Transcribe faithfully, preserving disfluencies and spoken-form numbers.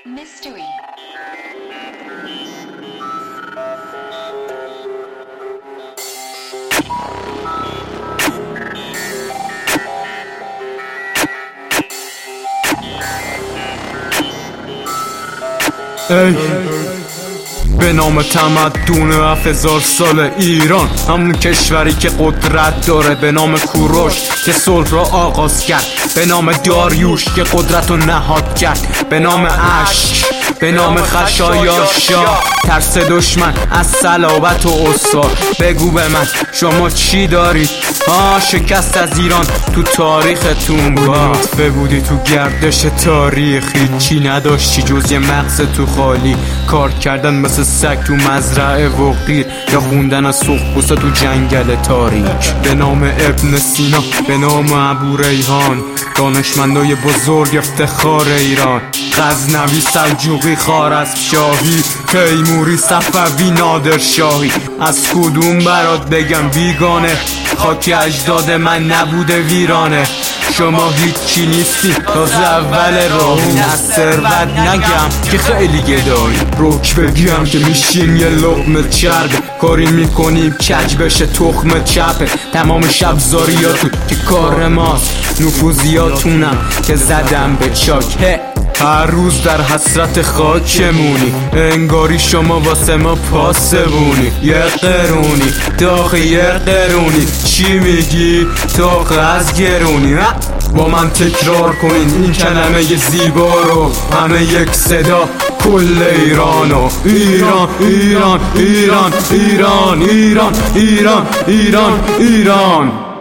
Mystery. ای به نام تمدن هفت هزار سال ایران، همون کشوری که قدرت داره، به نام کوروش که صلح را آغاز کرد، به نام داریوش که قدرت رو نهاد کرد، به نام اشک، به نام خشایار شاه، ترس دشمن از صلابت و اصفار. بگو به من شما چی دارید؟ ها شکست از ایران تو تاریختون با بودی تو گردش تاریخی، چی نداشتی جز یه مغز تو خالی، کار کردن مثل سگ تو مزرعه وقیر، یا خوندن از سرخپوسته تو جنگل تاریک. به نام ابن سینا، به نام ابو ریحان، دانشمندای بزرگ افتخار ایران، غزنوی، سلجوقی، خوارزمشاهی، تیموری، صفوی، نادرشاهی. از کدوم برات بگم بیگانه؟ خاک اجداد من نبوده ویرانه. شما هیچی نیستی تازه اول راهی، از ثروت نگم که خیلی گدایی، روک بگم که میشین یه لقمه چربه، کاری میکنیم کج بشه تخم چپه. تمام شب زاریاتون که کار ماست، نفوذیاتونم که زدم به چاک. هر روز در حسرت خاکمونی، انگاری شما واسه ما پاسبونی. یه قرونی داخل یه قرونی، چی میگی داخ از گرونی؟ با من تکرار کنین این کلمه زیبا رو، همه یک صدا کل ایرانو. ایران ایران ایران ایران ایران ایران ایران ایران.